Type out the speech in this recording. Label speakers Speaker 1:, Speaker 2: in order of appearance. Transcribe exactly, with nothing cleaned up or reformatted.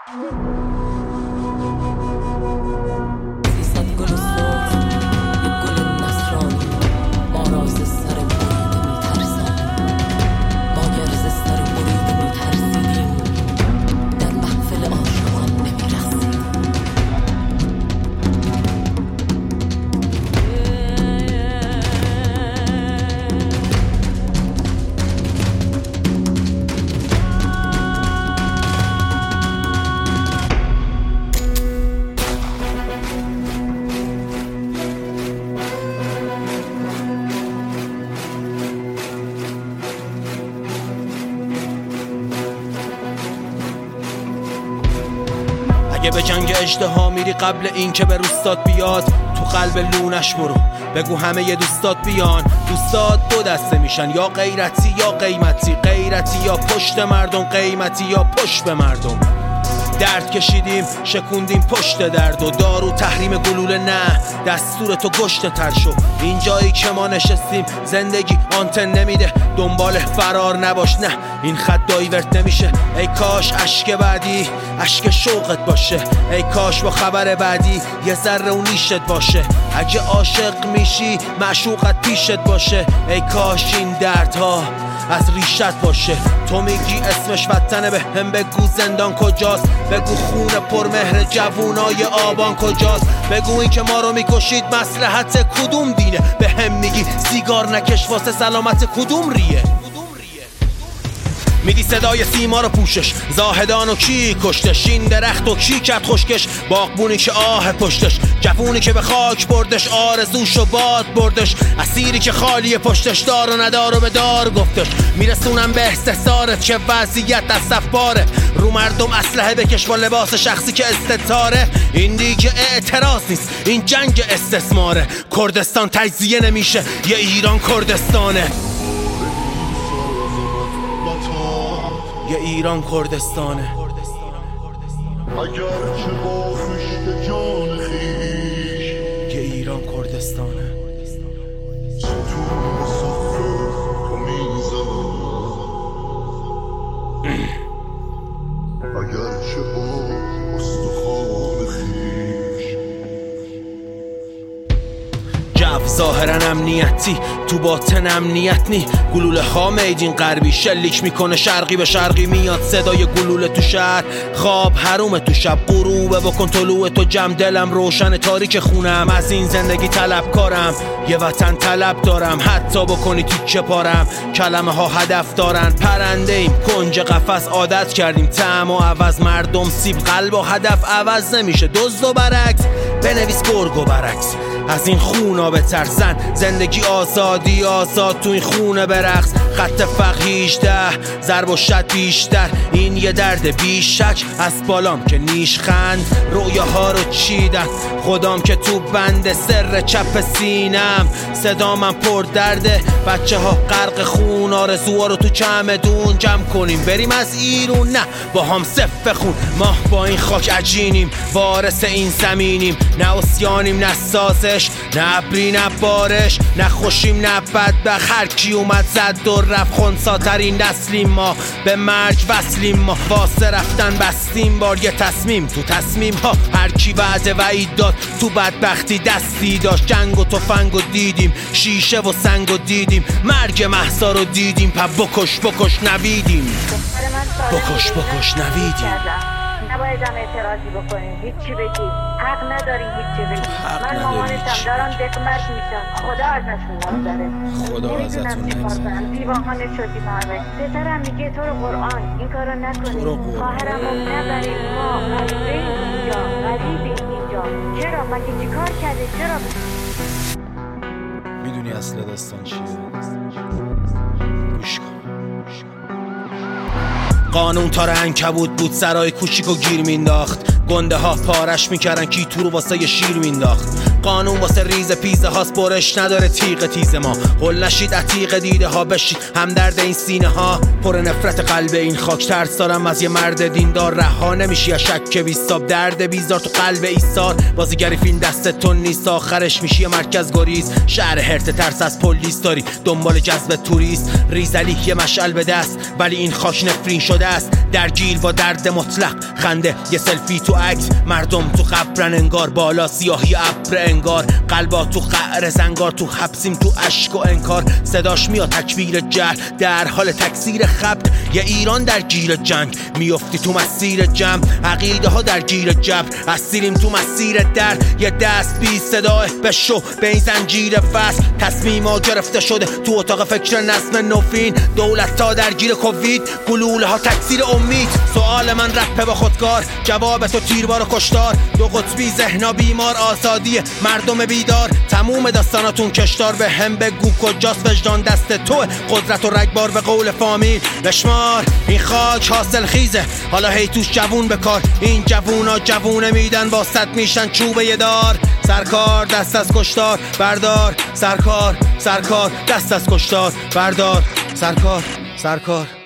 Speaker 1: اگه به جنگ اژدها میری قبل این که به روستات بیاد، تو قلب لونش برو بگو همه ی دوستات بیان. دوستات دو دسته میشن، یا غیرتی یا قیمتی. غیرتی یا پشت مردم، قیمتی یا پشت به مردم. درد کشیدیم شکوندیم پشت درد و دارو تحریم گلوله نه، دستور تو گشت تر شو. این جایی که ما نشستیم زندگی آنتن نمیده، دنبال فرار نباش، نه این خط دایورت نمیشه. ای کاش اشک بعدی اشک شوقت باشه، ای کاش با خبر بعدی یه ذره اون نیشت باشه. اگه عاشق میشی معشوقت پیشت باشه، ای کاش این دردها از ریشت باشه. تو میگی اسمش وطنه، به هم بگو زندان کجاست، بگو خون پرمهر جوونای آبان کجاست، بگو این که ما رو میکشید مصلحت کدوم دینه، به هم میگی سیگار نکش واسه سلامت کدوم ریه. میدی صدای سیما رو پوشش، زاهدانو کی کشتش، این درخت و کی کرد خشکش، باغبونی که آه پشتش، جوونی که به خاک بردش آرزوشو باد بردش، اسیری که خالی پشتش دار و ندار و به دار گفتش. میرسونم به استحصارت که وضعیت از صفباره، رو مردم اسلحه بکش با لباس شخصی که استتاره. این دیگه اعتراض نیست، این جنگ استثماره. کردستان تجزیه نمیشه، یه ایران کردستانه، یه ایران کردستانه.
Speaker 2: اگر چه با خشت جان خیش،
Speaker 1: یه ایران کردستانه.
Speaker 2: ستون صفر تو میزنم، اگر چه با استخوان خیش.
Speaker 1: جو ظاهرا امنیتی، تو باطن امنیت نی. گلوله ها میدین غربی شلیک میکنه شرقی به شرقی، میاد صدای گلوله تو شهر. خواب حروم تو شب غروبه، بکن طلوع تو جم. دلم روشن تاریک خونم، از این زندگی طلبکارم، یه وطن طلب دارم. حتی بکنی تیکه پارم، کلمه ها هدف دارن. پرنده ایم کنج قفس عادت کردیم طعم و عوض. مردم سیب قلب و هدف عوض نمیشه، دزد و برعکس. بنویس گرگ و برعکس، از این خونا بترسن. زندگی آزادی آزاد، تو این خونه برقص. خط فقر هجده، ضرب و شد بیشتر. این یه درد بیشک، از بالام که نیش خند. رویاها رو چیدن خدام که تو بند سر چپ سینم. صدا من پر درده، بچه ها غرق خون. آرزوها رو تو چمدون جمع کنیم بریم از ایرون، نه با هم صف خون. ما با این خاک عجینیم، وارث این زمینیم. نه اسیانیم نه سازش، نه ابری نه بارش، نه خوشیم نه بدبخت. هر کی اومد زد و رفت، خونساترین نسلیم ما. به مرگ وصلیم ما، واسه رفتن بستیم بار. یه تصمیم تو تصمیم ها، هر کی وعده وعید داد تو بدبختی دستی داشت. جنگ و تفنگ و دیدیم، شیشه و سنگ و دیدیم. مرگ مهسا رو دیدیم، پا بکش بکش نویدیم، بکش بکش نویدیم.
Speaker 3: نباید هم اعتراضی بکنیم، هیچی بگیم، حق نداریم هیچی بگیم. من مامانشم دارم دقمت میشم، خدا ازشون نگذره.
Speaker 1: خدا ازتون نگذره.
Speaker 3: دیوانه شدیم همه. پسرم میگه تو رو قرآن این کارو نکنیم، خواهرم رو نبریم، ما غریبیم اینجا، غریبیم اینجا. چرا؟ مگه چی کار کرده؟ چرا؟
Speaker 1: میدونی اصل داستان چیه؟ گوش کن. قانون تار عنکبوت بود، سرای کوچیک و گیر مینداخت. گنده ها پارش میکردن، کی تو رو واسه ی شیر مینداخت. قانون واسه ریز پیزه هاست، برش نداره تیغ تیز ما. هل نشید عتیق دیده ها، بشید همدرد این سینه ها. پر نفرت قلب این خاک، ترس دارم از یه مرد دیندار. رها نمیشی از شک بیستاب، درد بیزار تو قلب ایثار. بازیگری فیلم دست تو نیست، آخرش میشی یه مرکز گریز. شهر هرت ترس از پلیس داری، دنبال جذب توریست. ریزلی یه مشعل به دست، ولی این خاک نفرین شده است. درگیر با درد مطلق، خنده یه سلفی تو عکس. مردم تو قبرن انگار، بالا سیاهی ابر انگار. قلبا تو قعر زنگار، تو حبسیم تو اشک و انکار. صداش میاد تکبیر جهل در حال تکثیر خبر. یه ایران در گیر جنگ، میافتی تو مسیر جمع. عقیده ها در گیر جبر، اسیریم تو مسیر درد. یه دست بی صداه بشو به این زنجیر فصل. تصمیم ها گرفته شده تو اتاق فکر نظم نوین. دولت تا درگیر کووید، گلوله ها تکثیر امید. سوال من رپ با خودکار، جواب تو تیربار و کشتار. دو قطبی ذهنا بیمار، آزادی مردم بیدار. تموم داستاناتون کشدار، به هم بگو کجاست وجدان دست تو. قدرت و رگبار به قول فامیل بشمار. این خاک حاصل خیزه، حالا هی توش جوون بکار. این جوونا جوونه میدن، واسط میشن چوبه یه دار. سرکار دست از کشتار بردار، سرکار سرکار دست از کشتار بردار. سرکار سرکار